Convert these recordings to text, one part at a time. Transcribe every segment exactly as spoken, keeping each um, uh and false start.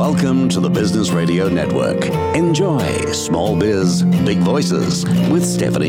Welcome to the Business Radio Network. Enjoy Small Biz, Big Voices with Stephanie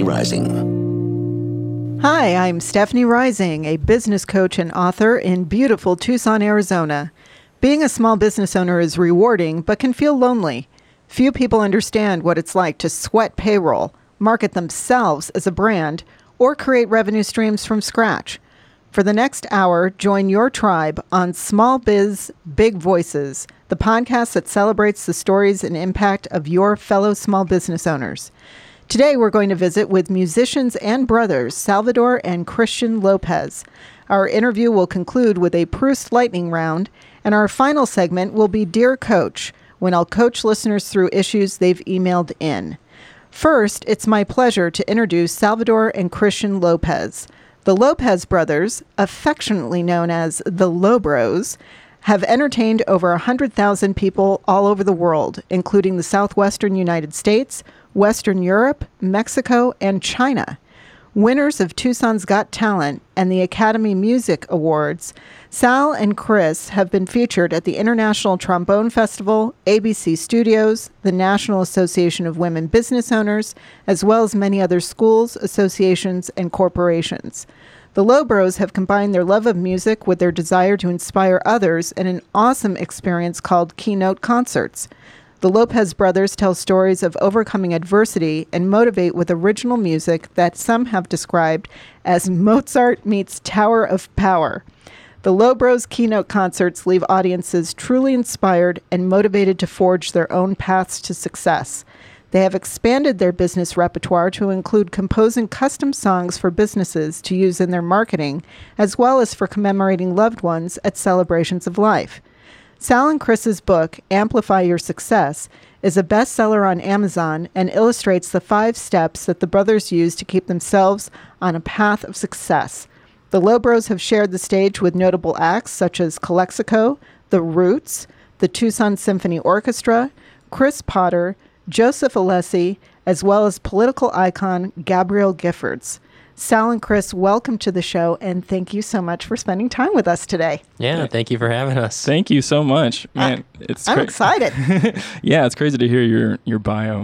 Rising. Hi, I'm Stephanie Rising, a business coach and author in beautiful Tucson, Arizona. Being a small business owner is rewarding, but can feel lonely. Few people understand what it's like to sweat payroll, market themselves as a brand, or create revenue streams from scratch. For the next hour, join your tribe on Small Biz, Big Voices, the podcast that celebrates the stories and impact of your fellow small business owners. Today, we're going to visit with musicians and brothers, Salvador and Christian Lopez. Our interview will conclude with a Proust lightning round, and our final segment will be Dear Coach, when I'll coach listeners through issues they've emailed in. First, it's my pleasure to introduce Salvador and Christian Lopez. The Lopez brothers, affectionately known as the Lobros, have entertained over one hundred thousand people all over the world, including the southwestern United States, Western Europe, Mexico, and China. Winners of Tucson's Got Talent and the Academy Music Awards, Sal and Chris have been featured at the International Trombone Festival, A B C Studios, the National Association of Women Business Owners, as well as many other schools, associations, and corporations. The Lobros have combined their love of music with their desire to inspire others in an awesome experience called Keynote Concerts. The Lopez brothers tell stories of overcoming adversity and motivate with original music that some have described as Mozart meets Tower of Power. The Lobros Keynote Concerts leave audiences truly inspired and motivated to forge their own paths to success. They have expanded their business repertoire to include composing custom songs for businesses to use in their marketing, as well as for commemorating loved ones at celebrations of life. Sal and Chris's book, Amplify Your Success, is a bestseller on Amazon and illustrates the five steps that the brothers use to keep themselves on a path of success. The Lobros have shared the stage with notable acts such as Calexico, The Roots, the Tucson Symphony Orchestra, Chris Potter, Joseph Alessi, as well as political icon Gabrielle Giffords. Sal and Chris, welcome to the show, and thank you so much for spending time with us today. Yeah, thank you for having us. Thank you so much. Man, uh, it's I'm cra- excited. Yeah, it's crazy to hear your, your bio.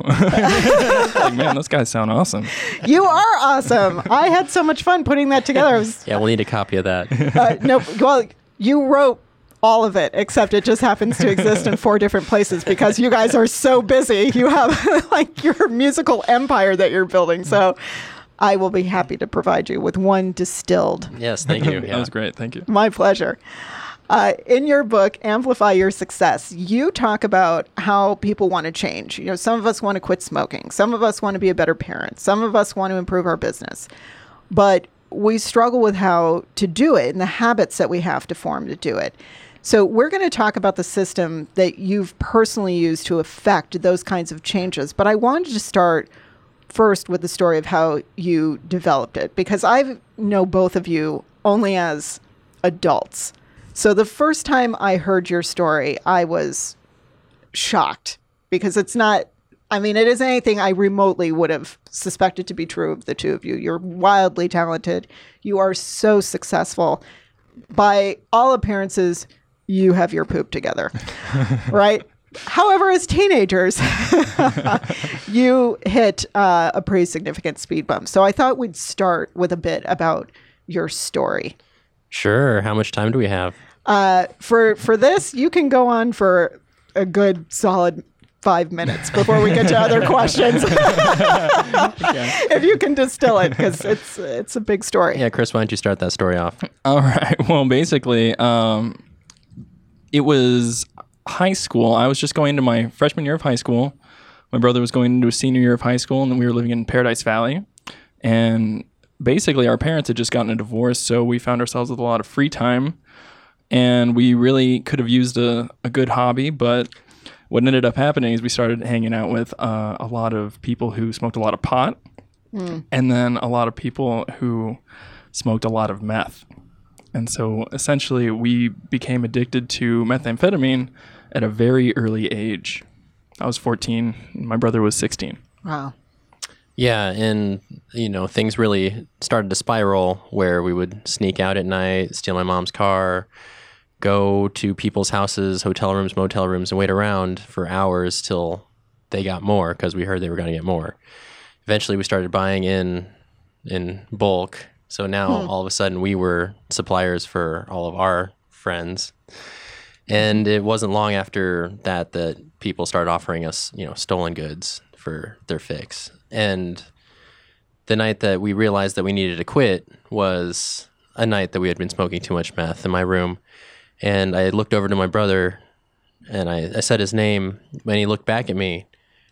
Like, man, those guys sound awesome. You are awesome. I had so much fun putting that together. I was, yeah, we'll need a copy of that. uh, no, well, you wrote all of it, except it just happens to exist in four different places because you guys are so busy. You have like your musical empire that you're building. So I will be happy to provide you with one distilled. Yes, thank you. Yeah. That was great. Thank you. My pleasure. Uh, in your book, Amplify Your Success, you talk about how people want to change. You know, some of us want to quit smoking. Some of us want to be a better parent. Some of us want to improve our business. But we struggle with how to do it and the habits that we have to form to do it. So we're going to talk about the system that you've personally used to affect those kinds of changes. But I wanted to start first with the story of how you developed it, because I know both of you only as adults. So the first time I heard your story, I was shocked because it's not, I mean, it isn't anything I remotely would have suspected to be true of the two of you. You're wildly talented. You are so successful. By all appearances, you have your poop together, right? However, as teenagers, you hit uh, a pretty significant speed bump. So I thought we'd start with a bit about your story. Sure. How much time do we have? Uh, for for this, you can go on for a good solid five minutes before we get to other questions. If you can distill it, because it's it's a big story. Yeah, Chris, why don't you start that story off? All right. Well, basically, um, it was high school. I was just going into my freshman year of high school. My brother was going into a senior year of high school, and we were living in Paradise Valley. And basically, our parents had just gotten a divorce, so we found ourselves with a lot of free time. And we really could have used a, a good hobby, but what ended up happening is we started hanging out with uh, a lot of people who smoked a lot of pot, mm. and then a lot of people who smoked a lot of meth. And so essentially we became addicted to methamphetamine at a very early age. I was fourteen, my brother was sixteen. Wow. Yeah, and you know, things really started to spiral where we would sneak out at night, steal my mom's car, go to people's houses, hotel rooms, motel rooms, and wait around for hours till they got more because we heard they were going to get more. Eventually, we started buying in in bulk. So now Hmm. all of a sudden we were suppliers for all of our friends. And it wasn't long after that that people started offering us, you know, stolen goods for their fix. And the night that we realized that we needed to quit was a night that we had been smoking too much meth in my room. And I looked over to my brother and I, I said his name and he looked back at me,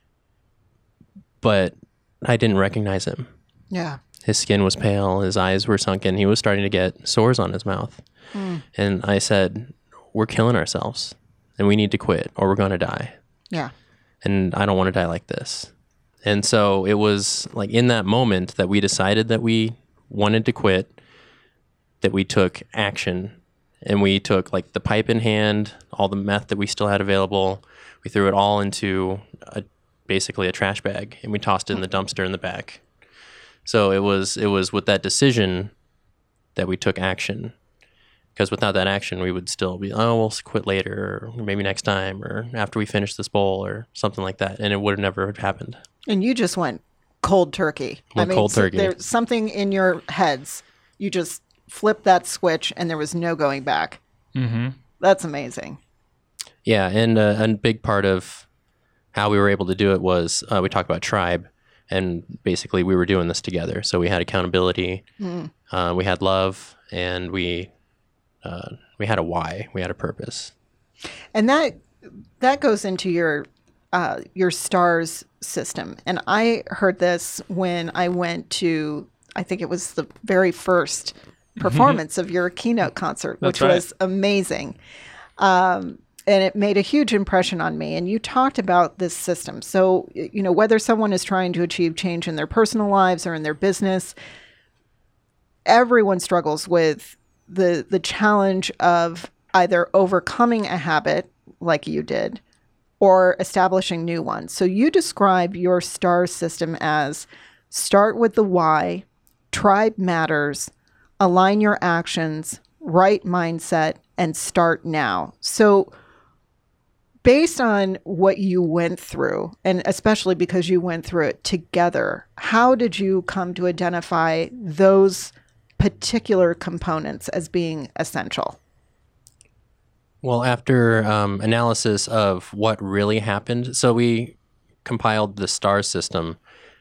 but I didn't recognize him. Yeah. His skin was pale. His eyes were sunken. He was starting to get sores on his mouth. Mm. And I said, we're killing ourselves and we need to quit or we're going to die. Yeah. And I don't want to die like this. And so it was like in that moment that we decided that we wanted to quit, that we took action. And we took like the pipe in hand, all the meth that we still had available. We threw it all into a, basically a trash bag and we tossed it in the dumpster in the back. So it was it was with that decision that we took action. Because without that action, we would still be, oh, we'll quit later or maybe next time or after we finish this bowl or something like that. And it would have never happened. And you just went cold turkey. Went cold so turkey. There's something in your heads. You just flipped that switch and there was no going back. Mm-hmm. That's amazing. Yeah, and uh, a big part of how we were able to do it was uh, we talked about tribe, and basically we were doing this together. So we had accountability, Mm. uh, we had love, and we uh, we had a why, we had a purpose. And that that goes into your uh, your STARS system. And I heard this when I went to, I think it was the very first performance of your keynote concert, which That's right. was amazing. Um, and it made a huge impression on me. And you talked about this system. So, y- you know, whether someone is trying to achieve change in their personal lives or in their business, everyone struggles with the the challenge of either overcoming a habit like you did or establishing new ones. So you describe your STAR system as start with the why, tribe matters, align your actions, right mindset, and start now. So based on what you went through, and especially because you went through it together, how did you come to identify those particular components as being essential? Well, after um, analysis of what really happened, so we compiled the STAR system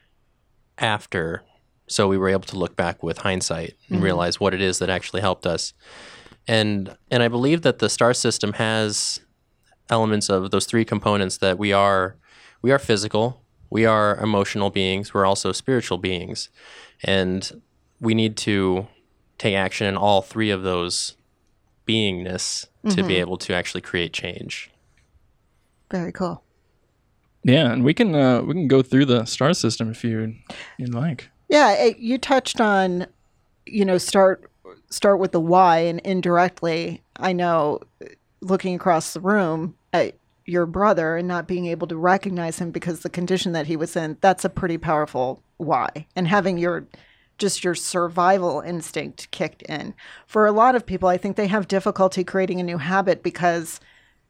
after, so we were able to look back with hindsight and Mhm. realize what it is that actually helped us. And and I believe that the STAR system has elements of those three components that we are we are physical, we are emotional beings, we're also spiritual beings. And we need to take action in all three of those beingness to be Mhm. able to actually create change. Very cool. Yeah, and we can uh, we can go through the STAR system if you you'd like. Yeah, it, you touched on, you know, start start with the why, and indirectly, I know, looking across the room at your brother and not being able to recognize him because the condition that he was in, that's a pretty powerful why. And having your just your survival instinct kicked in. For a lot of people, I think they have difficulty creating a new habit because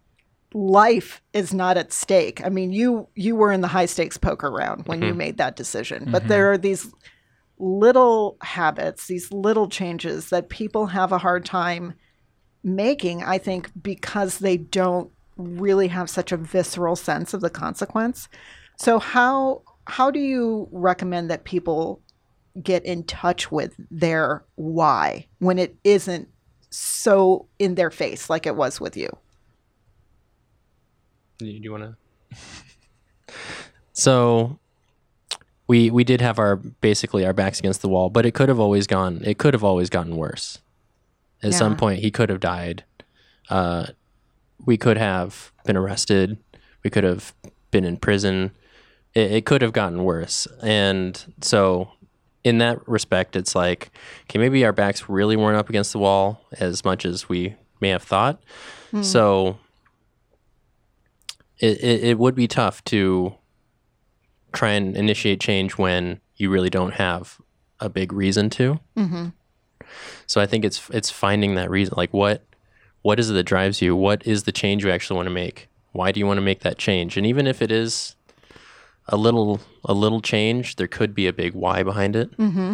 life is not at stake. I mean, you you were in the high stakes poker round when you Mhm. made that decision, but there are these little habits, these little changes that people have a hard time making, I think, because they don't really have such a visceral sense of the consequence. So how how do you recommend that people get in touch with their why when it isn't so in their face like it was with you? Do you want to? So we we did have our basically our backs against the wall, but it could have always gone. It could have always gotten worse. At some Yeah. point, he could have died. Uh, we could have been arrested. We could have been in prison. It, it could have gotten worse. And so, in that respect, it's like, okay, maybe our backs really weren't up against the wall as much as we may have thought. Hmm. So it, it it would be tough to try and initiate change when you really don't have a big reason to. Mm-hmm. So I think it's it's finding that reason, like what what is it that drives you? What is the change you actually want to make? Why do you want to make that change? And even if it is a little a little change, there could be a big why behind it. Mm-hmm.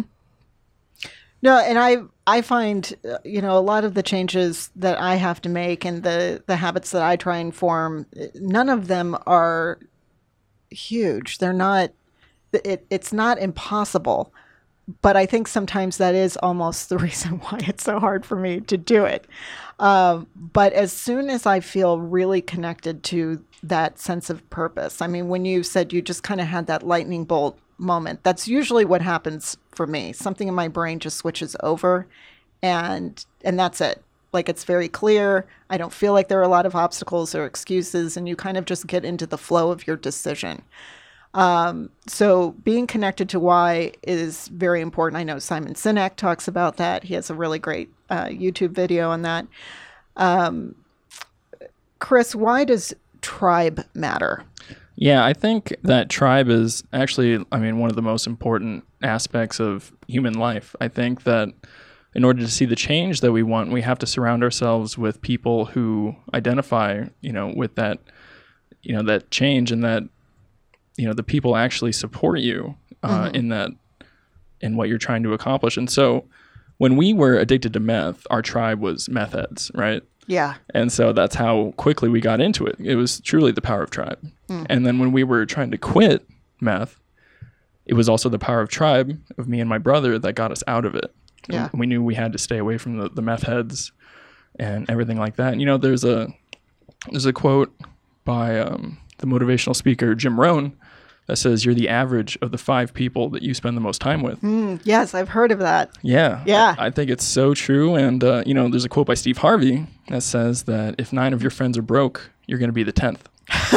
No, and I I find, uh, you know, a lot of the changes that I have to make and the, the habits that I try and form, none of them are huge. They're not, it, it's not impossible. But I think sometimes that is almost the reason why it's so hard for me to do it. Um, but as soon as I feel really connected to that sense of purpose, I mean, when you said you just kind of had that lightning bolt moment, that's usually what happens for me. Something in my brain just switches over, and and that's it. Like, it's very clear. I don't feel like there are a lot of obstacles or excuses, and you kind of just get into the flow of your decision. Um, so being connected to why is very important. I know Simon Sinek talks about that. He has a really great uh, YouTube video on that. Um, Chris, why does tribe matter? Yeah, I think that tribe is actually, I mean, one of the most important aspects of human life. I think that in order to see the change that we want, we have to surround ourselves with people who identify, you know, with that, you know, that change, and that, you know, the people actually support you uh, mm-hmm. in that, in what you're trying to accomplish. And so when we were addicted to meth, our tribe was meth heads, right? Yeah. And so that's how quickly we got into it. It was truly the power of tribe. Mm. And then when we were trying to quit meth, it was also the power of tribe of me and my brother that got us out of it. Yeah. We knew we had to stay away from the, the meth heads and everything like that. And, you know, there's a, there's a quote by um, the motivational speaker, Jim Rohn, that says you're the average of the five people that you spend the most time with. Mm, yes, I've heard of that. Yeah. Yeah. I, I think it's so true. And, uh, you know, there's a quote by Steve Harvey that says that if nine of your friends are broke, you're going to be the tenth.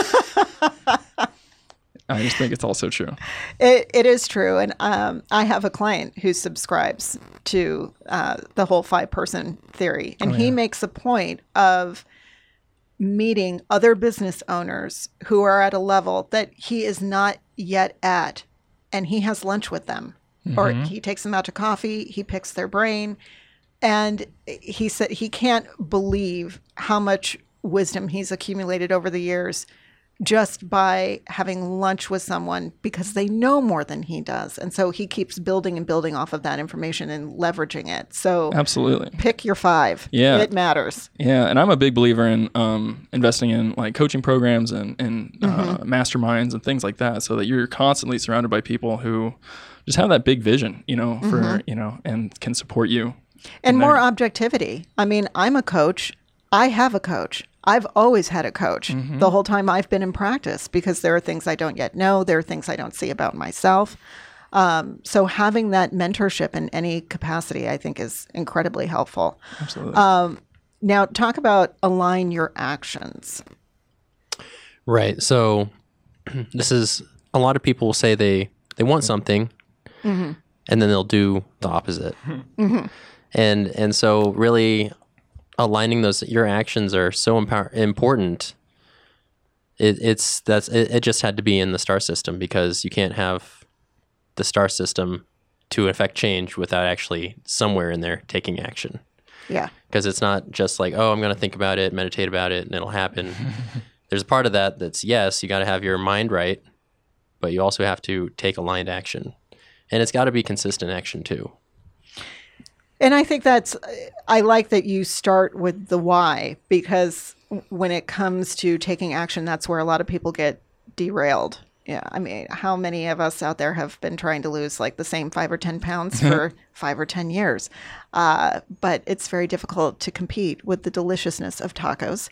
I just think it's also true. It, it is true. And um, I have a client who subscribes to uh, the whole five-person theory. And oh, he yeah. makes a point of meeting other business owners who are at a level that he is not yet at, and he has lunch with them, mm-hmm. or he takes them out to coffee, he picks their brain, and he said he can't believe how much wisdom he's accumulated over the years just by having lunch with someone, because they know more than he does. And so he keeps building and building off of that information and leveraging it. So absolutely, pick your five. Yeah. It matters. Yeah. And I'm a big believer in um, investing in like coaching programs and, and uh, mm-hmm. masterminds and things like that, so that you're constantly surrounded by people who just have that big vision, you know, for, mm-hmm. you know, and can support you. And more there. objectivity. I mean, I'm a coach. I have a coach. I've always had a coach mm-hmm. the whole time I've been in practice, because there are things I don't yet know. There are things I don't see about myself. Um, so having that mentorship in any capacity, I think, is incredibly helpful. Absolutely. Um, now, talk about align your actions. Right. So this is, a lot of people will say they, they want something, mm-hmm. and then they'll do the opposite. Mm-hmm. And and so really aligning those, your actions are so empower, important. It, it's that's it, it just had to be in the STAR system, because you can't have the STAR system to affect change without actually somewhere in there taking action. Yeah. Because it's not just like, oh, I'm going to think about it, meditate about it, and it'll happen. There's a part of that that's, yes, you got to have your mind right, but you also have to take aligned action. And it's got to be consistent action too. And I think that's, I like that you start with the why, because when it comes to taking action, that's where a lot of people get derailed. Yeah. I mean, how many of us out there have been trying to lose like the same five or ten pounds for five or ten years? Uh, but it's very difficult to compete with the deliciousness of tacos.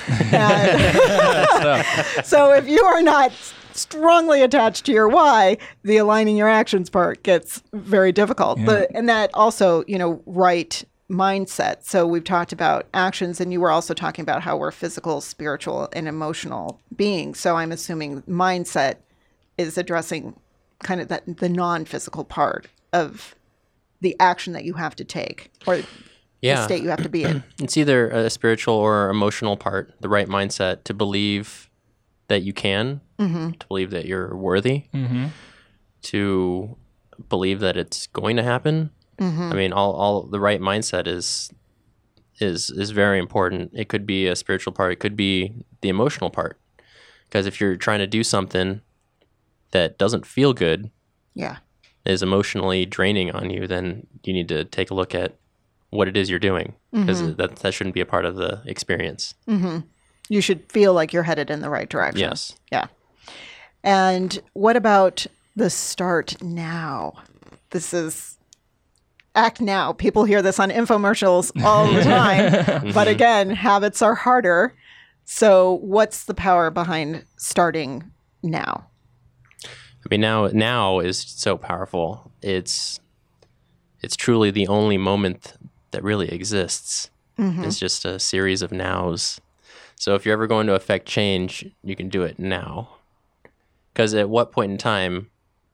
And so if you are not strongly attached to your why, the aligning your actions part gets very difficult. Yeah. The, and that also, you know, right mindset. So we've talked about actions, and you were also talking about how we're physical, spiritual, and emotional beings. So I'm assuming mindset is addressing kind of that the non-physical part of the action that you have to take, or yeah. the state you have to be in. It's either a spiritual or emotional part, the right mindset to believe that you can, mm-hmm. to believe that you're worthy, mm-hmm. to believe that it's going to happen. Mm-hmm. I mean, all, all the right mindset is is is very important. It could be a spiritual part. It could be the emotional part. Because if you're trying to do something that doesn't feel good, Yeah. is emotionally draining on you, then you need to take a look at what it is you're doing, because Mm-hmm. that that shouldn't be a part of the experience. You should feel like you're headed in the right direction. Yes. Yeah. And what about the start now? This is act now. People hear this on infomercials all the time. But again, habits are harder. So what's the power behind starting now? I mean, now now is so powerful. It's it's truly the only moment that really exists. It's just a series of nows. So if you're ever going to affect change, you can do it now. Because at what point in time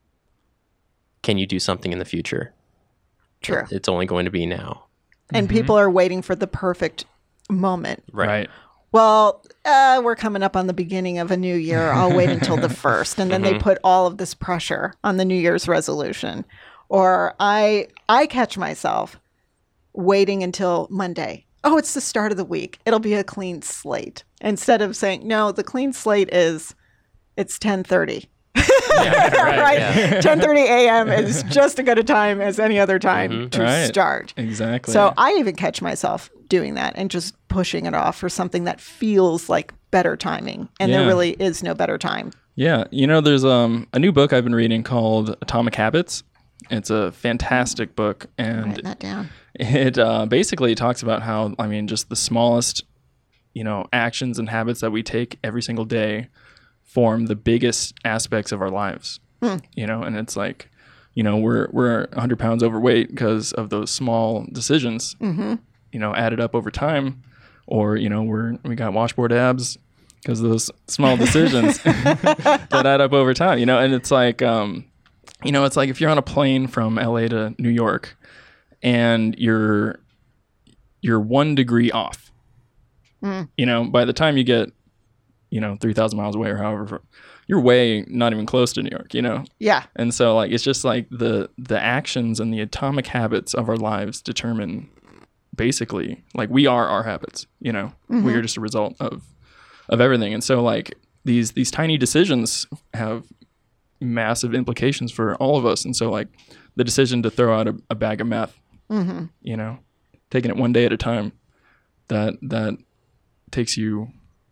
can you do something in the future? True. It's only going to be now. And people are waiting for the perfect moment. Right. Right. Well, uh, we're coming up on the beginning of a new year. I'll wait until the first. And then they put all of this pressure on the New Year's resolution. Or I I catch myself waiting until Monday. Oh, it's the start of the week. It'll be a clean slate. Instead of saying, no, the clean slate is, it's ten thirty. Yeah, right. right? yeah. ten thirty a.m. is just as good a time as any other time to Right. start. Exactly. So I even catch myself doing that and just pushing it off for something that feels like better timing. And there Yeah. really is no better time. Yeah, you know, there's um a new book I've been reading called Atomic Habits. It's a fantastic book, and Write that down. it uh, basically talks about how, I mean, just the smallest, you know, actions and habits that we take every single day form the biggest aspects of our lives. You know, and it's like, you know, we're we're one hundred pounds overweight because of those small decisions. Mm-hmm. You know, added up over time, or you know, we're we got washboard abs because of those small decisions that add up over time. You know, and it's like, um, you know, it's like if you're on a plane from L A to New York, and you're you're one degree off. You know, by the time you get, you know, three thousand miles away or however, you're way not even close to New York, you know? Yeah. And so like, it's just like the, the actions and the atomic habits of our lives determine basically like we are our habits, you know, we are just a result of, of everything. And so like these, these tiny decisions have massive implications for all of us. And so like the decision to throw out a, a bag of meth, you know, taking it one day at a time, that, that takes you,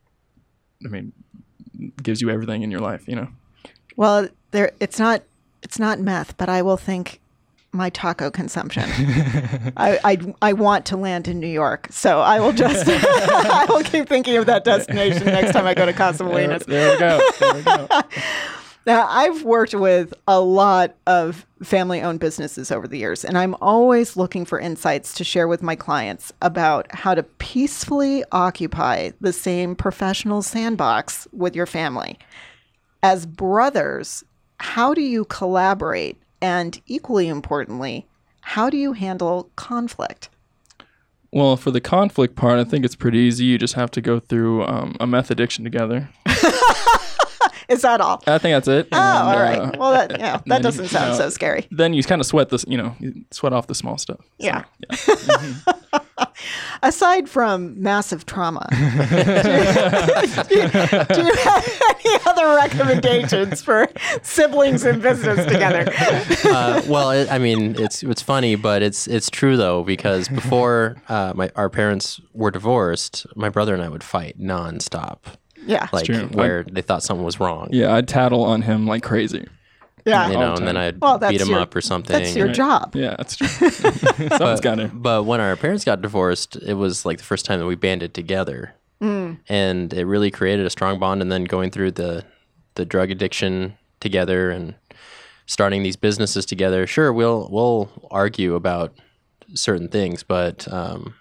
I mean, gives you everything in your life, you know? Well, there it's not it's not meth, but I will think my taco consumption. I, I I want to land in New York, so I will just I will keep thinking of that destination next time I go to Casa There, Molinas. there we go. There we go. Now, I've worked with a lot of family-owned businesses over the years, and I'm always looking for insights to share with my clients about how to peacefully occupy the same professional sandbox with your family. As brothers, how do you collaborate? And equally importantly, how do you handle conflict? Well, for the conflict part, I think it's pretty easy. You just have to go through um, a meth addiction together. Is that all? I think that's it. Oh, And, all right. uh, Well, that, yeah, that then, doesn't you sound know, so scary. Then you kind of sweat this, you know, you sweat off the small stuff. So, Yeah. yeah. Aside from massive trauma, do, you, do you have any other recommendations for siblings in business together? uh, well, it, I mean, it's it's funny, but it's it's true though, because before uh, my our parents were divorced, my brother and I would fight nonstop, Yeah. like true. where they thought something was wrong. Yeah, I'd tattle on him like crazy. yeah. You all know, the and then time. I'd Well, that's beat him your- up or something. That's your Right. job. Yeah, that's true. Someone's but, got to. but when our parents got divorced, it was like the first time that we banded together, Mm. and it really created a strong bond. And then going through the the drug addiction together and starting these businesses together. Sure, we'll we'll argue about certain things, but um,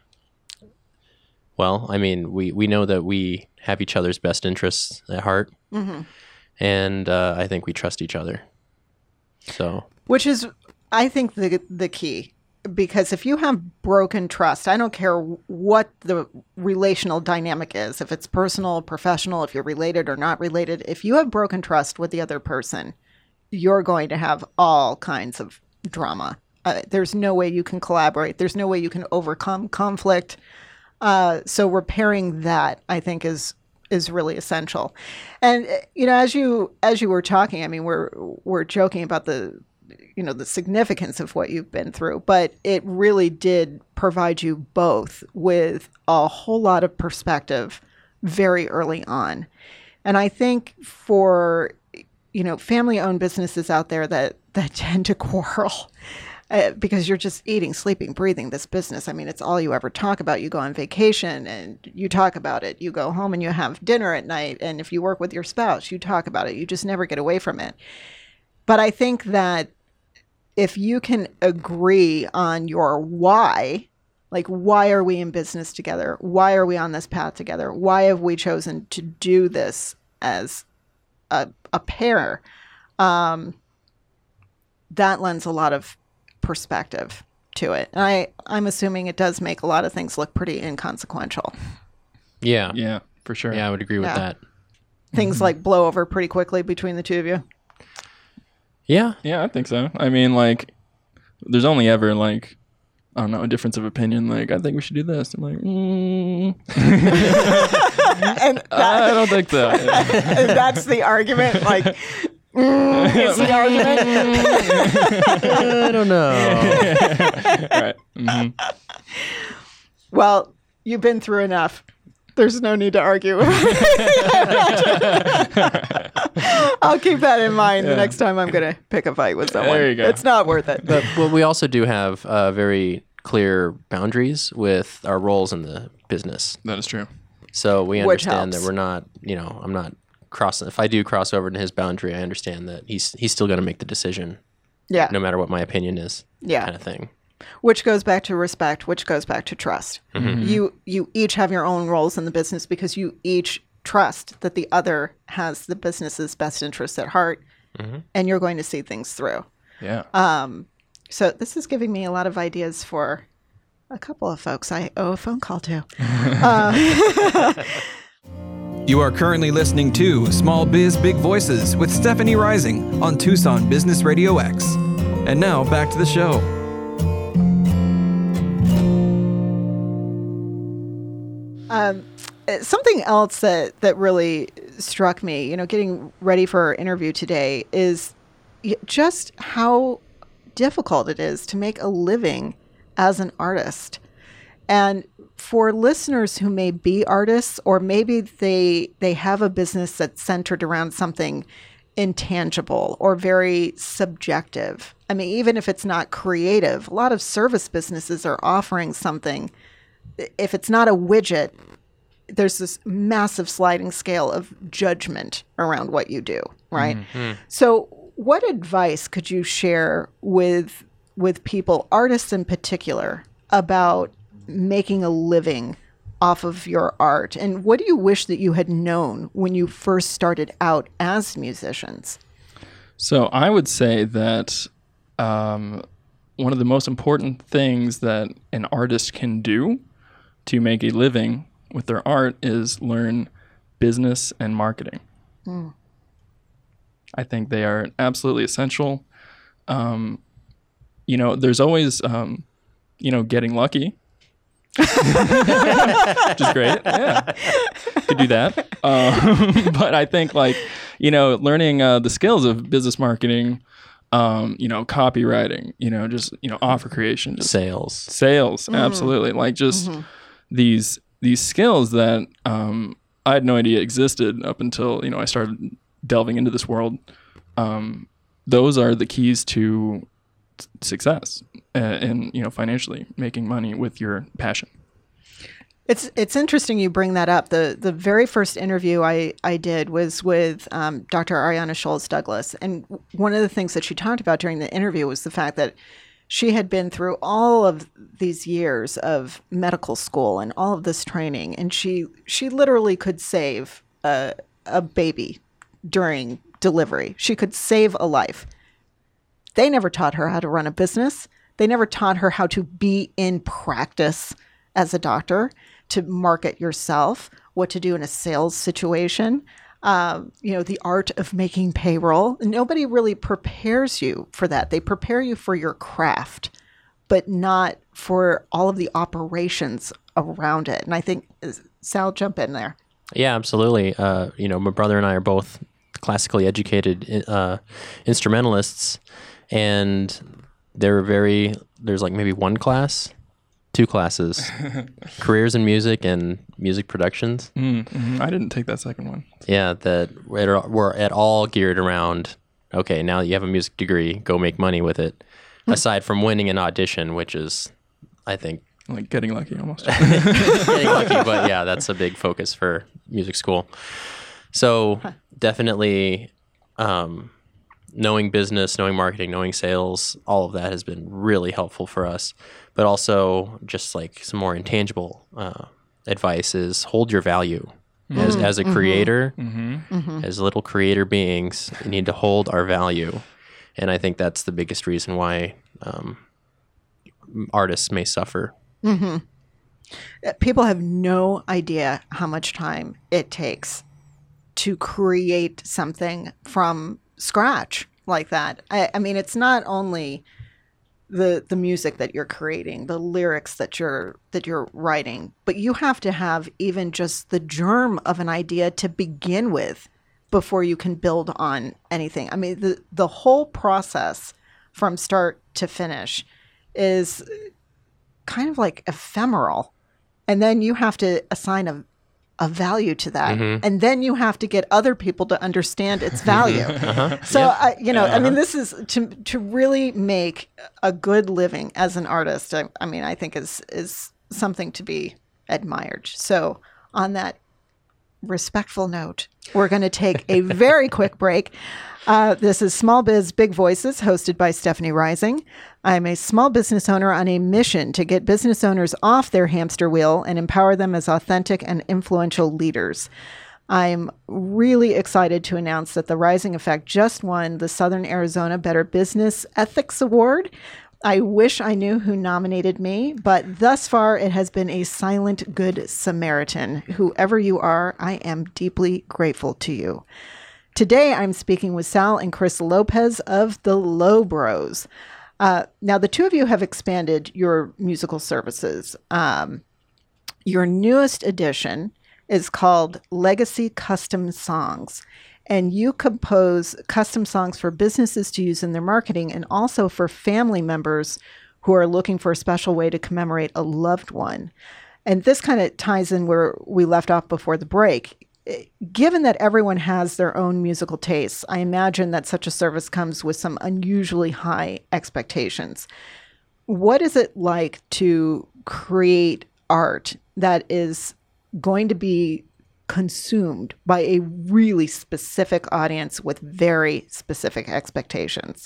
well, I mean, we we know that we have each other's best interests at heart, Mm-hmm. and uh, I think we trust each other. So. Which is, I think, the the key. Because if you have broken trust, I don't care what the relational dynamic is, if it's personal, professional, if you're related or not related, if you have broken trust with the other person, you're going to have all kinds of drama. Uh, there's no way you can collaborate. There's no way you can overcome conflict. Uh, so repairing that, I think, is is really essential. And uh, you know, as you as you were talking, I mean, we're we're joking about the you know the significance of what you've been through, but it really did provide you both with a whole lot of perspective very early on. And I think for you know family-owned businesses out there that that tend to quarrel. Uh, because you're just eating, sleeping, breathing this business. I mean, it's all you ever talk about. You go on vacation and you talk about it. You go home and you have dinner at night. And if you work with your spouse, you talk about it. You just never get away from it. But I think that if you can agree on your why, like why are we in business together? Why are we on this path together? Why have we chosen to do this as a, a pair? Um, that lends a lot of perspective to it. And I, I'm assuming it does make a lot of things look pretty inconsequential. Yeah. Yeah, for sure. Yeah, I would agree with Yeah. that. Things mm-hmm. like blow over pretty quickly between the two of you. Yeah. Yeah, I think so. I mean, like, there's only ever, like, I don't know, a difference of opinion. Like, I think we should do this. I'm like, mm. and that, I don't think so. and that's the argument. Like, mm, is the argument. I don't know. Right. Mm-hmm. Well, you've been through enough. There's no need to argue. I'll keep that in mind Yeah. the next time I'm going to pick a fight with someone. There you go. It's not worth it. But well, we also do have uh, very clear boundaries with our roles in the business. That is true. So we Which understand helps. that we're not, you know, I'm not crossing. If I do cross over into his boundary, I understand that he's he's still going to make the decision, Yeah. no matter what my opinion is. Yeah. Kind of thing. Which goes back to respect, which goes back to trust. Mm-hmm. You you each have your own roles in the business because you each trust that the other has the business's best interests at heart, Mm-hmm. and you're going to see things through. Yeah. Um, so this is giving me a lot of ideas for a couple of folks I owe a phone call to. Uh, You are currently listening to Small Biz Big Voices with Stephanie Rising on Tucson Business Radio X. And now back to the show. Um, something else that, that really struck me, you know, getting ready for our interview today is y- just how difficult it is to make a living as an artist. And for listeners who may be artists, or maybe they they have a business that's centered around something intangible or very subjective. I mean, even if it's not creative, a lot of service businesses are offering something. If it's not a widget, there's this massive sliding scale of judgment around what you do, right? Mm-hmm. So what advice could you share with with people, artists in particular, about making a living off of your art? And what do you wish that you had known when you first started out as musicians? So I would say that um, one of the most important things that an artist can do to make a living with their art is learn business and marketing. Mm. I think they are absolutely essential. Um, you know, there's always, um, you know, getting lucky, which is great. Yeah, could do that. Um, but I think, like, you know, learning uh, the skills of business marketing, um, you know, copywriting, you know, just, you know, offer creation, just Sales. sales, absolutely. Like just Mm-hmm. these these skills that um, I had no idea existed up until, you know, I started delving into this world. Um, those are the keys to s- success and, and, you know, financially making money with your passion. It's it's interesting you bring that up. The the very first interview I, I did was with um, Doctor Ariana Scholes Douglas. And one of the things that she talked about during the interview was the fact that she had been through all of these years of medical school and all of this training. And she she literally could save a, a baby during delivery. She could save a life. They never taught her how to run a business. They never taught her how to be in practice as a doctor, to market yourself, what to do in a sales situation, um, you know, the art of making payroll. Nobody really prepares you for that. They prepare you for your craft, but not for all of the operations around it. And I think, Sal, jump in there. Yeah, absolutely. Uh, you know, my brother and I are both classically educated uh, instrumentalists, and they're very, there's like maybe one class, two classes, careers in music and music productions. Mm-hmm. I didn't take that second one. Yeah, that we're, we're at all geared around, okay, now that you have a music degree, go make money with it. Aside from winning an audition, which is, I think, Like getting lucky almost. getting lucky, but yeah, that's a big focus for music school. So huh. definitely um, knowing business, knowing marketing, knowing sales, all of that has been really helpful for us. But also just like some more intangible uh, advice is hold your value. Mm-hmm. As, as a creator, mm-hmm. Mm-hmm. as little creator beings, you need to hold our value. And I think that's the biggest reason why um, artists may suffer. Mm-hmm. People have no idea how much time it takes to create something from scratch like that. I, I mean, it's not only the the music that you're creating, the lyrics that you're that you're writing, but you have to have even just the germ of an idea to begin with before you can build on anything. I mean, the the whole process from start to finish is kind of like ephemeral. And then you have to assign a, a value to that. Mm-hmm. And then you have to get other people to understand its value. uh-huh. So, yep. I, you know, uh-huh. I mean, this is to to really make a good living as an artist, I, I mean, I think is is something to be admired. So on that respectful note, we're going to take a very quick break. Uh, this is Small Biz Big Voices, hosted by Stephanie Rising. I'm a small business owner on a mission to get business owners off their hamster wheel and empower them as authentic and influential leaders. I'm really excited to announce that the Rising Effect just won the Southern Arizona Better Business Ethics Award. I wish I knew who nominated me, but thus far it has been a silent good Samaritan. Whoever you are, I am deeply grateful to you. Today, I'm speaking with Sal and Chris Lopez of the Low Bros. Uh, now, the two of you have expanded your musical services. Um, your newest edition is called Legacy Custom Songs, and you compose custom songs for businesses to use in their marketing and also for family members who are looking for a special way to commemorate a loved one. And this kind of ties in where we left off before the break. Given that everyone has their own musical tastes, I imagine that such a service comes with some unusually high expectations. What is it like to create art that is going to be consumed by a really specific audience with very specific expectations?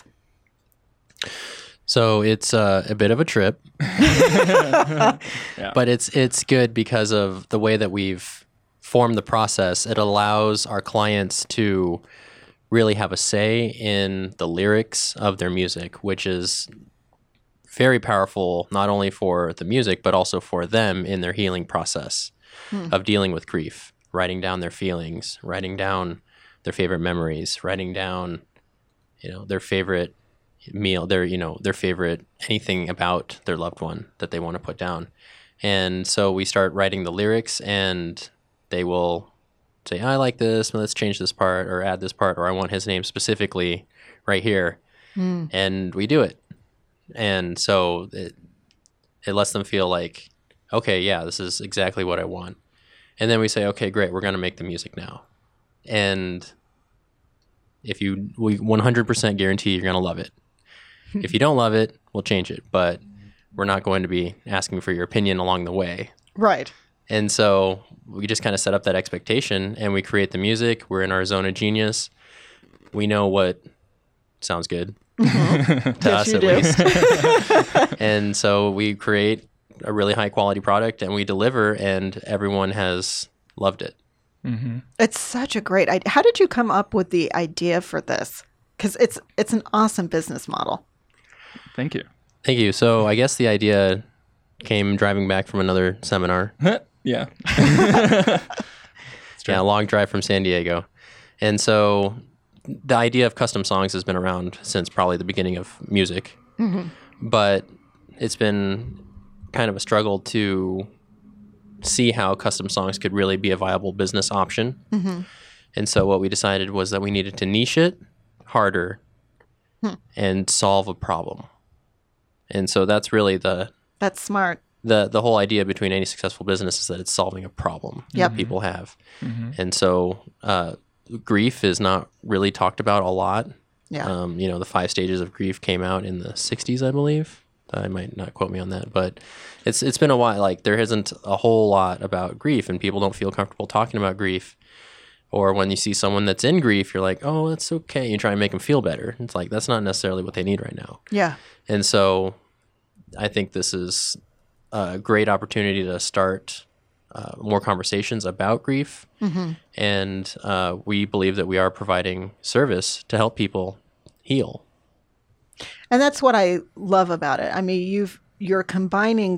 So it's uh, a bit of a trip, yeah. But it's it's good because of the way that we've formed the process. It allows our clients to really have a say in the lyrics of their music, which is very powerful, not only for the music, but also for them in their healing process hmm. of dealing with grief, writing down their feelings, writing down their favorite memories, writing down, you know, their favorite meal, their, you know, their favorite, anything about their loved one that they want to put down. And so we start writing the lyrics, and they will say, I like this, let's change this part or add this part, or I want his name specifically right here. Mm. And we do it. And so it, it lets them feel like, okay, yeah, this is exactly what I want. And then we say, okay, great, we're going to make the music now. And if you, we one hundred percent guarantee you're going to love it. If you don't love it, we'll change it. But we're not going to be asking for your opinion along the way. Right. And so we just kind of set up that expectation, and we create the music. We're in our zone of genius. We know what sounds good mm-hmm. to yes, us at do. least. And so we create a really high quality product, and we deliver, and everyone has loved it. Mm-hmm. It's such a great idea. How did you come up with the idea for this? Because it's it's an awesome business model. Thank you. Thank you. So I guess the idea came driving back from another seminar. Yeah. Yeah, a long drive from San Diego. And so the idea of custom songs has been around since probably the beginning of music. Mm-hmm. But it's been kind of a struggle to see how custom songs could really be a viable business option. Mm-hmm. And so what we decided was that we needed to niche it harder hmm. and solve a problem. And so that's really the that's smart. The the whole idea between any successful business is that it's solving a problem yep. that people have. Mm-hmm. And so uh, grief is not really talked about a lot. Yeah. Um, you know, the five stages of grief came out in the sixties, I believe. I might not quote me on that, but it's it's been a while. Like there isn't a whole lot about grief, and people don't feel comfortable talking about grief. Or when you see someone that's in grief, you're like, oh, that's okay. You try and make them feel better. It's like, that's not necessarily what they need right now. Yeah. And so I think this is a great opportunity to start uh, more conversations about grief. Mm-hmm. And uh, we believe that we are providing service to help people heal. And that's what I love about it. I mean, you've, you're combining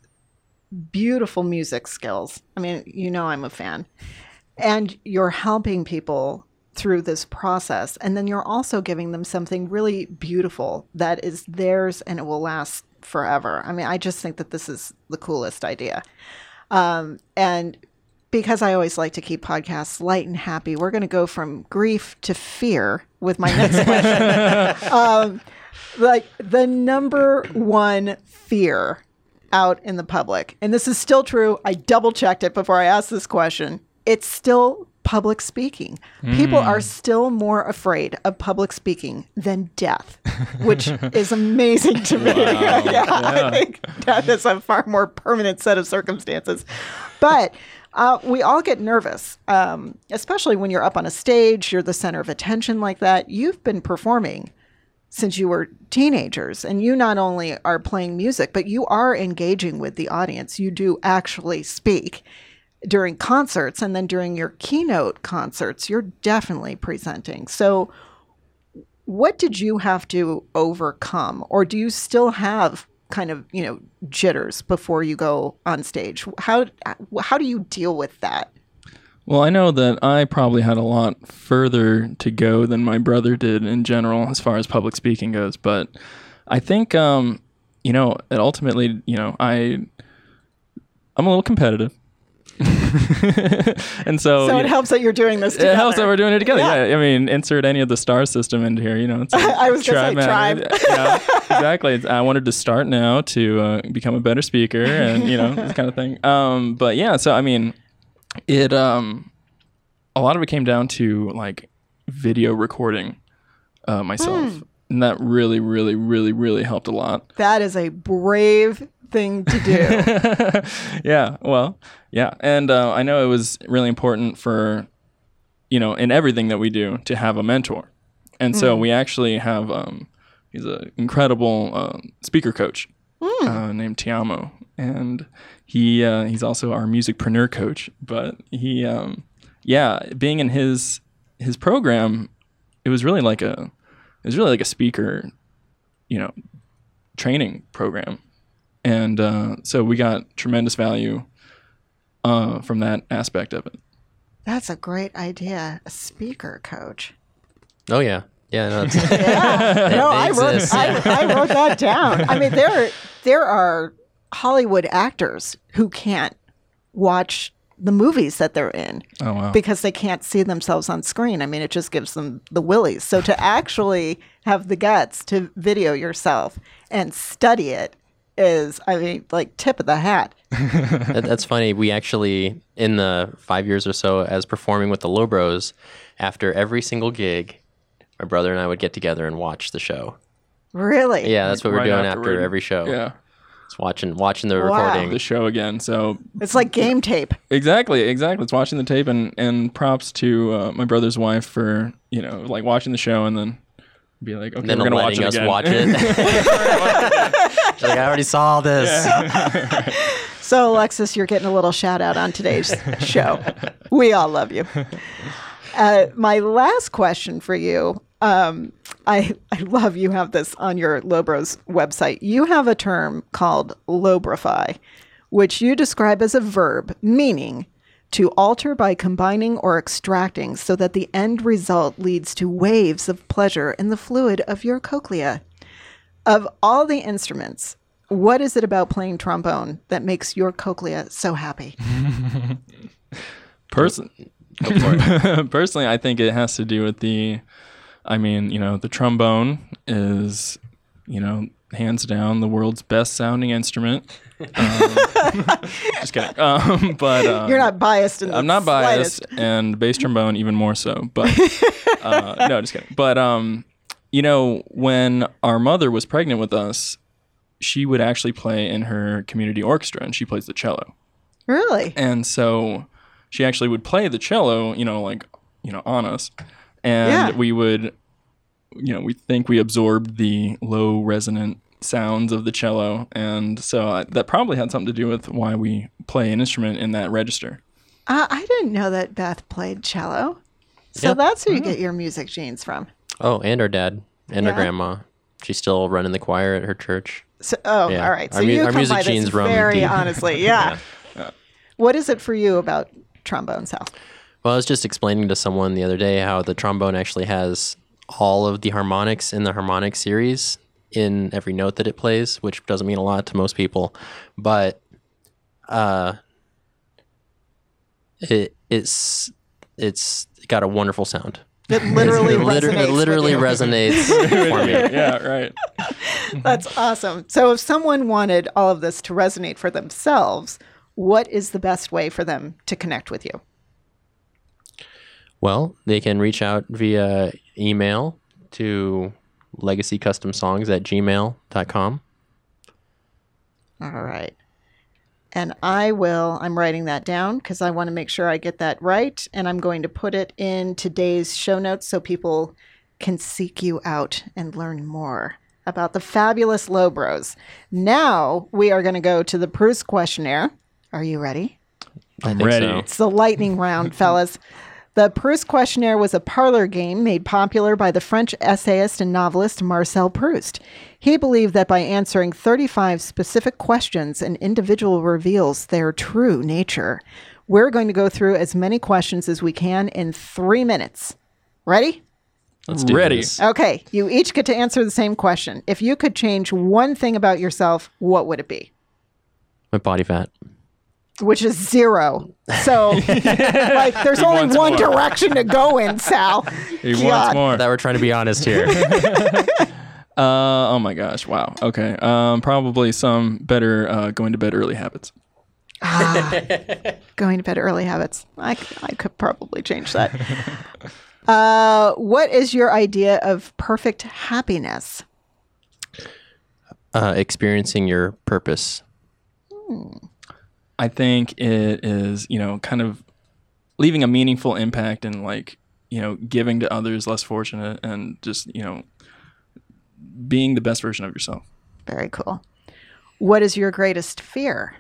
beautiful music skills. I mean, you know, I'm a fan. And you're helping people through this process. And then you're also giving them something really beautiful that is theirs and it will last forever. I mean, I just think that this is the coolest idea. Um, and because I always like to keep podcasts light and happy, we're going to go from grief to fear with my next question. um, like the number one fear out in the public, and this is still true. I double checked it before I asked this question. It's still public speaking. Mm. People are still more afraid of public speaking than death, which is amazing to me. Wow. yeah, Yeah. I think death is a far more permanent set of circumstances. But uh, we all get nervous, um, especially when you're up on a stage, you're the center of attention like that. You've been performing since you were teenagers, and you not only are playing music, but you are engaging with the audience. You do actually speak. During concerts, and then during your keynote concerts, you're definitely presenting. So what did you have to overcome? Or do you still have kind of, you know, jitters before you go on stage? How how do you deal with that? Well, I know that I probably had a lot further to go than my brother did in general as far as public speaking goes. But I think, um, you know, it ultimately, you know, I, I'm a little competitive. and so so it helps that you're doing this together. It helps that we're doing it together. Yeah. Yeah, I mean, insert any of the star system into here. You know, it's I was going to say tribe. Yeah, exactly. It's, I wanted to start now to uh, become a better speaker, and you know, this kind of thing. Um, but yeah, so I mean, it um, a lot of it came down to like video recording uh, myself, mm. and that really, really, really, really helped a lot. That is a brave thing to do. yeah, well, yeah. And uh, I know it was really important for, you know, in everything that we do to have a mentor. And so mm. we actually have, um, he's an incredible uh, speaker coach mm. uh, named Tiamo. And he uh, he's also our musicpreneur coach. But he, um, yeah, being in his his program, it was really like a, it was really like a speaker, you know, training program. And uh, so we got tremendous value uh, from that aspect of it. That's a great idea. A speaker coach. Oh, yeah. Yeah. No, it's, yeah. they, no they I, wrote, I, I wrote that down. I mean, there, there are Hollywood actors who can't watch the movies that they're in oh, wow. because they can't see themselves on screen. I mean, it just gives them the willies. So to actually have the guts to video yourself and study it is, I mean, like tip of the hat. that, that's funny. We actually, in the five years or so as performing with the Low Bros, after every single gig, my brother and I would get together and watch the show. Really? Yeah, that's what Right we're doing afterward. after every show. Yeah. It's watching watching the Wow. recording. The show again. So It's like game tape. exactly, exactly. It's watching the tape, and, and props to uh, my brother's wife for, you know, like watching the show and then be like, okay, And then we're going to watch letting it us again. watch it. She's like, I already saw this. Yeah. So, Alexis, you're getting a little shout out on today's show. We all love you. Uh, my last question for you. Um, I, I love you have this on your Lobros website. You have a term called Lobrify, which you describe as a verb meaning to alter by combining or extracting so that the end result leads to waves of pleasure in the fluid of your cochlea. Of all the instruments, What is it about playing trombone that makes your cochlea so happy? Person- Personally, I think it has to do with the, I mean, you know, the trombone is, you know, hands down the world's best sounding instrument. Um, just kidding. Um, but um, You're not biased in the I'm not slightest. biased, and bass trombone even more so. But uh, no, just kidding. But um, you know, when our mother was pregnant with us, she would actually play in her community orchestra, and she plays the cello. Really? And so she actually would play the cello, you know, like, you know, on us. And Yeah. we would, you know, we think we absorbed the low resonant sounds of the cello. And so uh, that probably had something to do with why we play an instrument in that register. Uh, I didn't know that Beth played cello. So Yeah. that's where you get your music genes from. Oh, and our dad and Yeah. our grandma. She's still running the choir at her church. So, oh, Yeah. all right. So Our mu- you our come music by this genes run very deep. honestly. Yeah. What is it for you about trombone, Sal? Well, I was just explaining to someone the other day how the trombone actually has all of the harmonics in the harmonic series in every note that it plays, which doesn't mean a lot to most people, but uh, it it's it's got a wonderful sound. It literally it, liter- resonates it literally with you. resonates for me. Yeah, right. That's awesome. So if someone wanted all of this to resonate for themselves, what is the best way for them to connect with you? Well, they can reach out via email to legacycustomsongs at gmail dot com. All right. And I will, I'm writing that down because I want to make sure I get that right. And I'm going to put it in today's show notes so people can seek you out and learn more about the fabulous Lobros. Now we are going to go to the Proust questionnaire. Are you ready? I I'm think ready. so. It's the lightning round, fellas. The Proust questionnaire was a parlor game made popular by the French essayist and novelist Marcel Proust. He believed that by answering thirty-five specific questions, an individual reveals their true nature. We're going to go through as many questions as we can in three minutes. Ready? Let's do Ready. this. Okay, you each get to answer the same question. If you could change one thing about yourself, what would it be? My body fat. Which is zero. So, like, there's only wants one more. direction to go in, Sal. He God. wants more. That we're trying to be honest here. Uh, oh my gosh. Wow. Okay. Um, probably some better uh, going to bed early habits. Going to bed early habits. I, c- I could probably change that. Uh, what is your idea of perfect happiness? uh, experiencing your purpose. I think it is, you know, kind of leaving a meaningful impact and like, you know, giving to others less fortunate and just, you know, being the best version of yourself. Very cool. What is your greatest fear?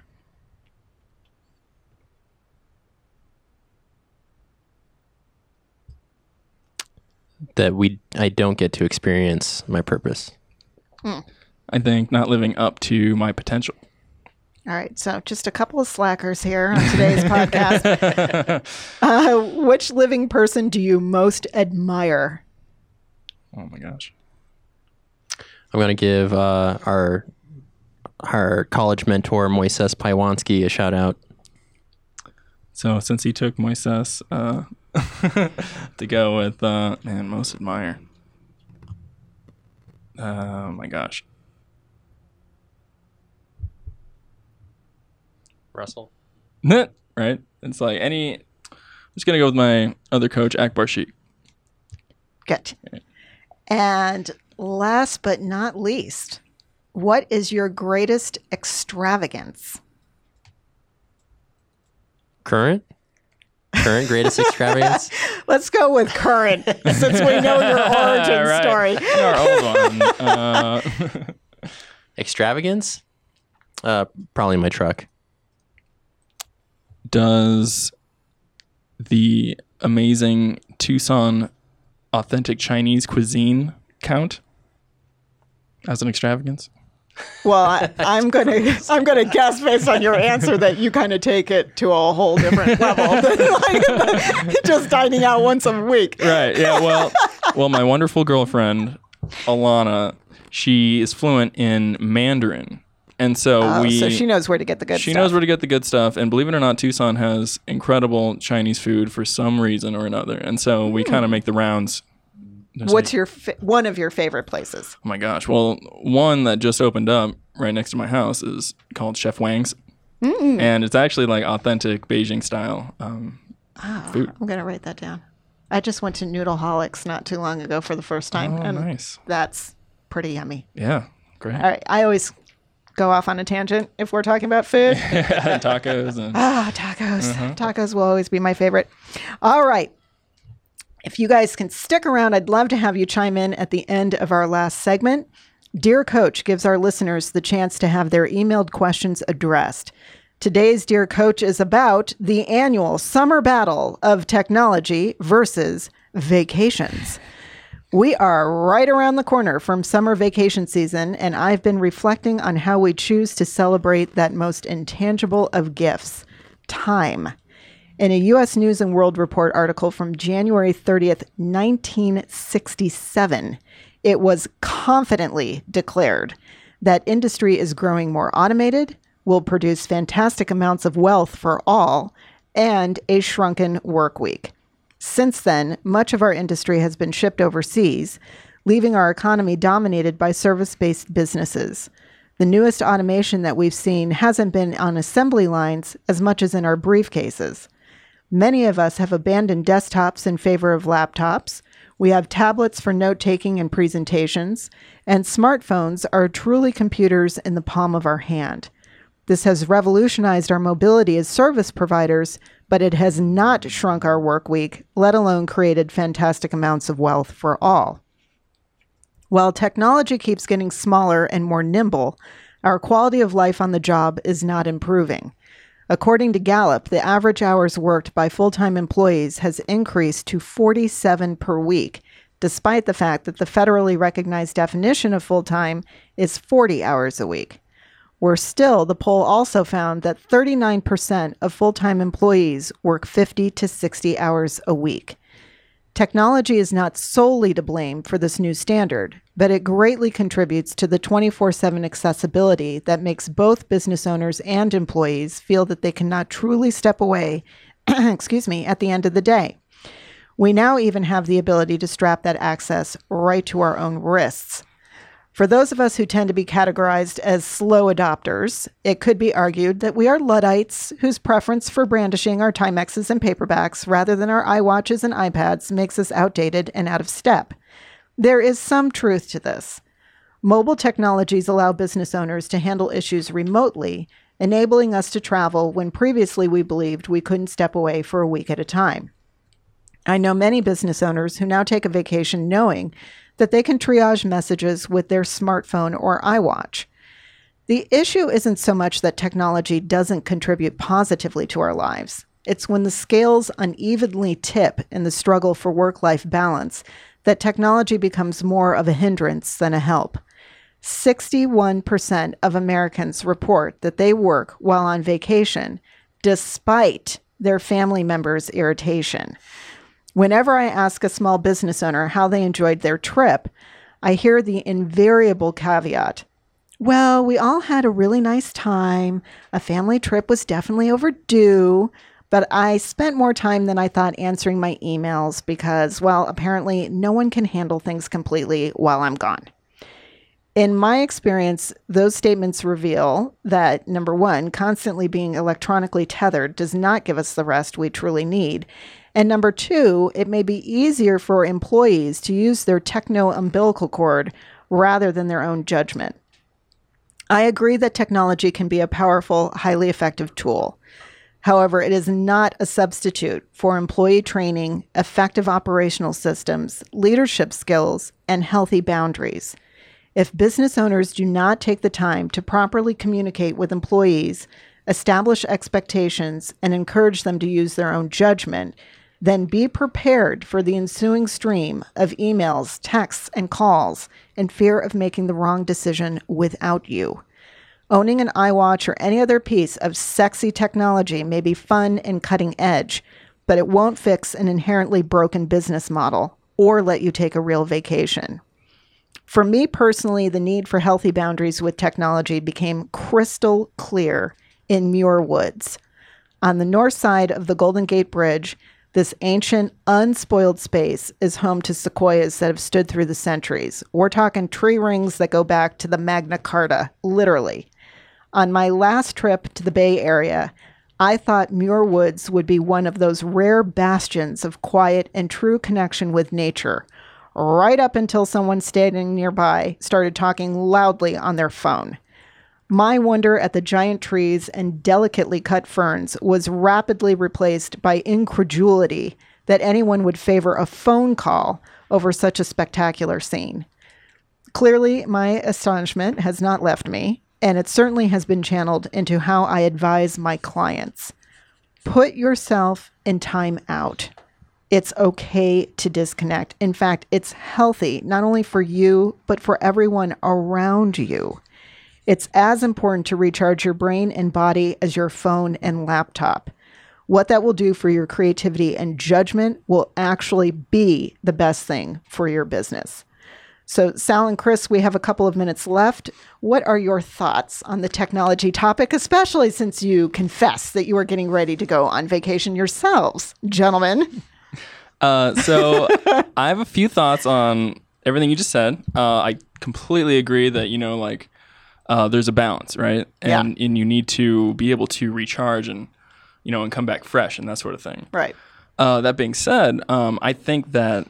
That we I don't get to experience my purpose. I think not living up to my potential. All right, so just a couple of slackers here on today's podcast. Uh, which living person do you most admire? Oh my gosh. I'm gonna give uh, our our college mentor Moises Paiwansky a shout out. So since he took Moises uh, to go with, uh, man, most admire. Oh my gosh. Russell. Right? It's like any. I'm just gonna go with my other coach, Akbar Sheikh. Good. And last but not least, what is your greatest extravagance? Current? Current greatest extravagance? Let's go with current, since we know your origin Right. story. Our old one. Uh, Extravagance? Uh, probably my truck. does the amazing Tucson authentic Chinese cuisine count as an extravagance? Well, I, I'm gonna I'm gonna guess based on your answer that you kind of take it to a whole different level than like just dining out once a week. Right. Yeah. Well, well, my wonderful girlfriend, Alana, she is fluent in Mandarin. And so Oh, we so she knows where to get the good she stuff. knows where to get the good stuff. And believe it or not, Tucson has incredible Chinese food for some reason or another. And so we kind of make the rounds. There's What's like- your fa- one of your favorite places? Oh my gosh. Well, one that just opened up right next to my house is called Chef Wang's. Mm-mm. And it's actually like authentic Beijing style um, Oh, food. I'm going to write that down. I just went to Noodleholics not too long ago for the first time. Oh, and nice. That's pretty yummy. Yeah, great. All right. I always go off on a tangent if we're talking about food. Tacos and Ah, tacos. Uh-huh. Tacos will always be my favorite. All right. If you guys can stick around, I'd love to have you chime in at the end of our last segment. Dear Coach gives our listeners the chance to have their emailed questions addressed. Today's Dear Coach is about the annual summer battle of technology versus vacations. We are right around the corner from summer vacation season, and I've been reflecting on how we choose to celebrate that most intangible of gifts, time. In a U S News and World Report article from January thirtieth, nineteen sixty-seven, it was confidently declared that industry is growing more automated, will produce fantastic amounts of wealth for all, and a shrunken work week. Since then, much of our industry has been shipped overseas, leaving our economy dominated by service-based businesses. The newest automation that we've seen hasn't been on assembly lines as much as in our briefcases. Many of us have abandoned desktops in favor of laptops. We have tablets for note-taking and presentations, and smartphones are truly computers in the palm of our hand. This has revolutionized our mobility as service providers, but it has not shrunk our work week, let alone created fantastic amounts of wealth for all. While technology keeps getting smaller and more nimble, our quality of life on the job is not improving. According to Gallup, the average hours worked by full-time employees has increased to forty-seven per week, despite the fact that the federally recognized definition of full-time is forty hours a week. Worse still, the poll also found that thirty-nine percent of full-time employees work fifty to sixty hours a week. Technology is not solely to blame for this new standard, but it greatly contributes to the twenty-four seven accessibility that makes both business owners and employees feel that they cannot truly step away, excuse me, at the end of the day. We now even have the ability to strap that access right to our own wrists. For those of us who tend to be categorized as slow adopters, it could be argued that we are Luddites whose preference for brandishing our Timexes and paperbacks rather than our iWatches and iPads makes us outdated and out of step. There is some truth to this. Mobile technologies allow business owners to handle issues remotely, enabling us to travel when previously we believed we couldn't step away for a week at a time. I know many business owners who now take a vacation knowing that they can triage messages with their smartphone or iWatch. The issue isn't so much that technology doesn't contribute positively to our lives. It's when the scales unevenly tip in the struggle for work-life balance that technology becomes more of a hindrance than a help. sixty-one percent of Americans report that they work while on vacation, despite their family members' irritation. Whenever I ask a small business owner how they enjoyed their trip, I hear the invariable caveat, well, we all had a really nice time. A family trip was definitely overdue, but I spent more time than I thought answering my emails because, well, apparently no one can handle things completely while I'm gone. In my experience, those statements reveal that, number one, constantly being electronically tethered does not give us the rest we truly need. And number two, it may be easier for employees to use their techno-umbilical cord rather than their own judgment. I agree that technology can be a powerful, highly effective tool. However, it is not a substitute for employee training, effective operational systems, leadership skills, and healthy boundaries. If business owners do not take the time to properly communicate with employees, establish expectations, and encourage them to use their own judgment, then be prepared for the ensuing stream of emails, texts, and calls in fear of making the wrong decision without you. Owning an iWatch or any other piece of sexy technology may be fun and cutting edge, but it won't fix an inherently broken business model or let you take a real vacation. For me personally, the need for healthy boundaries with technology became crystal clear in Muir Woods. On the north side of the Golden Gate Bridge, this ancient, unspoiled space is home to sequoias that have stood through the centuries. We're talking tree rings that go back to the Magna Carta, literally. On my last trip to the Bay Area, I thought Muir Woods would be one of those rare bastions of quiet and true connection with nature, right up until someone standing nearby started talking loudly on their phone. My wonder at the giant trees and delicately cut ferns was rapidly replaced by incredulity that anyone would favor a phone call over such a spectacular scene. Clearly, my astonishment has not left me, and it certainly has been channeled into how I advise my clients. Put yourself in time out. It's okay to disconnect. In fact, it's healthy, not only for you, but for everyone around you. It's as important to recharge your brain and body as your phone and laptop. What that will do for your creativity and judgment will actually be the best thing for your business. So, Sal and Chris, we have a couple of minutes left. What are your thoughts on the technology topic, especially since you confess that you are getting ready to go on vacation yourselves, gentlemen? Uh, so I have a few thoughts on everything you just said. Uh, I completely agree that, you know, like, Uh, there's a balance, right? And Yeah. and you need to be able to recharge and, you know, and come back fresh and that sort of thing. Right. Uh, that being said, um, I think that,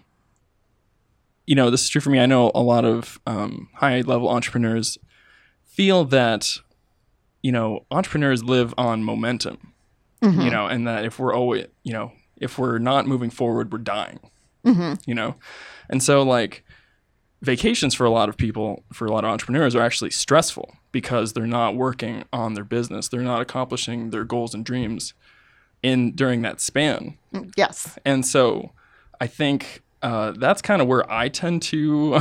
you know, this is true for me. I know a lot of um, high-level entrepreneurs feel that, you know, entrepreneurs live on momentum, Mm-hmm. you know, and that if we're always, you know, if we're not moving forward, we're dying, Mm-hmm. you know? And so, like, vacations for a lot of people, for a lot of entrepreneurs, are actually stressful because they're not working on their business. They're not accomplishing their goals and dreams in during that span. Yes. And so I think uh, that's kind of where I tend to,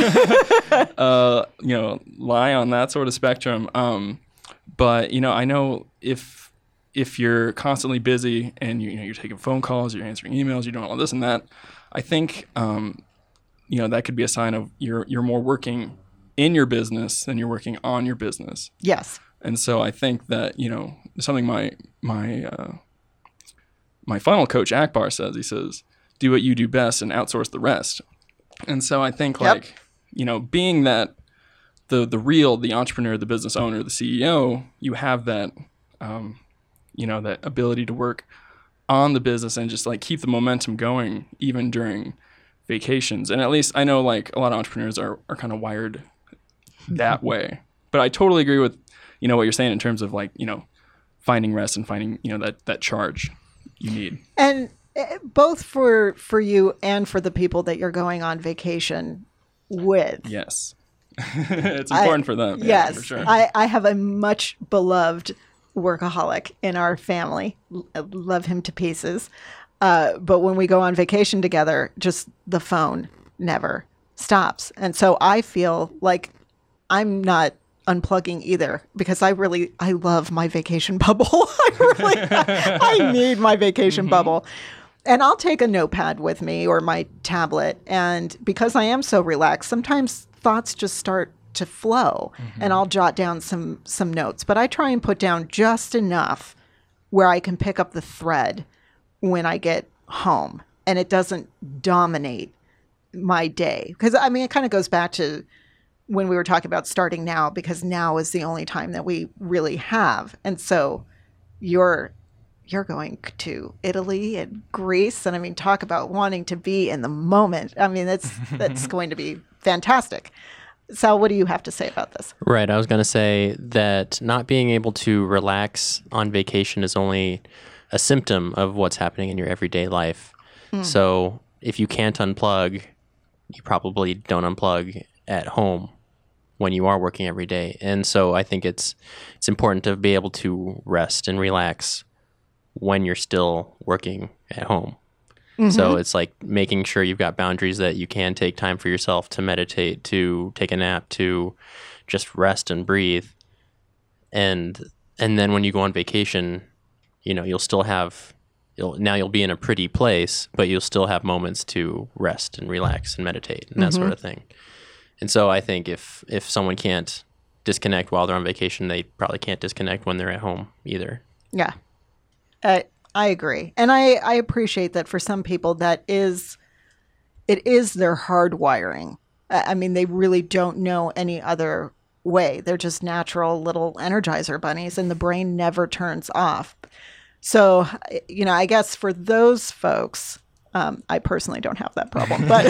uh, you know, lie on that sort of spectrum. Um, but, you know, I know if if you're constantly busy and you, you know, you're taking phone calls, you're answering emails, you're doing all this and that, I think um, you know, that could be a sign of you're you're more working in your business than you're working on your business. Yes. And so I think that, you know, something my my uh, my funnel coach Akbar says, he says, do what you do best and outsource the rest. And so I think Yep. like, you know, being that the the real, the entrepreneur, the business owner, the C E O, you have that, um, you know, that ability to work on the business and just like keep the momentum going even during vacations. And at least I know like a lot of entrepreneurs are, are kind of wired that way. But I totally agree with, you know, what you're saying in terms of like, you know, finding rest and finding, you know, that, that charge you need. And uh, both for for you and for the people that you're going on vacation with. Yes. It's important I- for them. Yeah, Yes. for sure. I, I have a much beloved workaholic in our family. L- I love him to pieces. Uh, but when we go on vacation together, just the phone never stops. And so I feel like I'm not unplugging either because I really, I love my vacation bubble. I really, I need my vacation Mm-hmm. bubble. And I'll take a notepad with me or my tablet. And because I am so relaxed, sometimes thoughts just start to flow Mm-hmm. and I'll jot down some, some notes. But I try and put down just enough where I can pick up the thread when I get home and it doesn't dominate my day. Because I mean, it kind of goes back to when we were talking about starting now, because now is the only time that we really have. And so you're you're going to Italy and Greece. And I mean, talk about wanting to be in the moment. I mean, that's that's going to be fantastic. Sal, what do you have to say about this? Right. I was going to say that not being able to relax on vacation is only a symptom of what's happening in your everyday life. So if you can't unplug, you probably don't unplug at home when you are working every day. And so I think it's it's important to be able to rest and relax when you're still working at home. So it's like making sure you've got boundaries that you can take time for yourself to meditate, to take a nap, to just rest and breathe. And and then when you go on vacation, you know, you'll still have you'll now you'll be in a pretty place, but you'll still have moments to rest and relax and meditate and that sort of thing. And so I think if if someone can't disconnect while they're on vacation, they probably can't disconnect when they're at home either. Yeah, I I agree, and I I appreciate that for some people that is it is their hardwiring. I I mean, they really don't know any other way. They're just natural little Energizer bunnies, and the brain never turns off. So, you know, I guess for those folks, um, I personally don't have that problem, but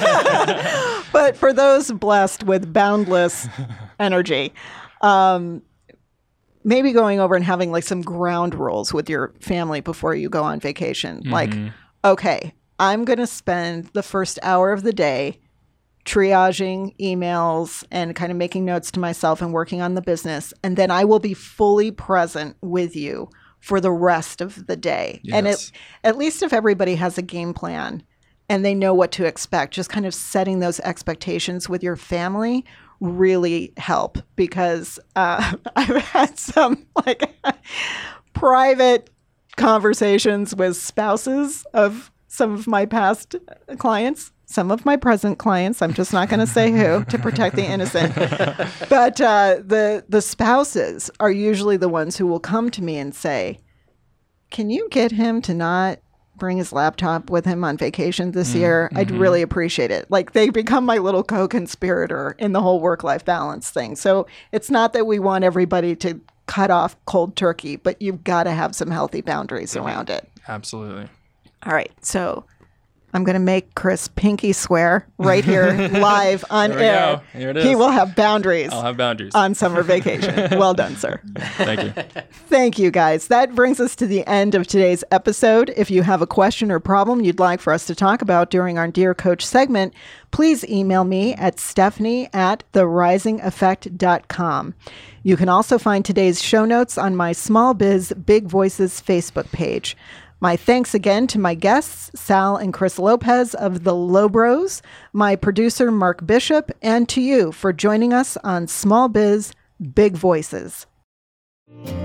but for those blessed with boundless energy, um, maybe going over and having like some ground rules with your family before you go on vacation. Mm-hmm. Like, okay, I'm going to spend the first hour of the day triaging emails and kind of making notes to myself and working on the business. And then I will be fully present with you for the rest of the day. Yes. And it, at least if everybody has a game plan and they know what to expect, just kind of setting those expectations with your family really help, because uh, I've had some like private conversations with spouses of some of my past clients, some of my present clients. I'm just not going to say who to protect the innocent. But uh, the the spouses are usually the ones who will come to me and say, can you get him to not bring his laptop with him on vacation this mm-hmm. year? I'd really appreciate it. Like, they become my little co-conspirator in the whole work-life balance thing. So it's not that we want everybody to cut off cold turkey, but you've got to have some healthy boundaries mm-hmm. around it. Absolutely. All right. So I'm going to make Chris pinky swear right here live on there we air. Go. Here it is. He will have boundaries. I'll have boundaries. On summer vacation. Well done, sir. Thank you. Thank you, guys. That brings us to the end of today's episode. If you have a question or problem you'd like for us to talk about during our Dear Coach segment, please email me at Stephanie at the rising effect dot com. You can also find today's show notes on my Small Biz Big Voices Facebook page. My thanks again to my guests, Sal and Chris Lopez of the Lobros, my producer, Mark Bishop, and to you for joining us on Small Biz Big Voices.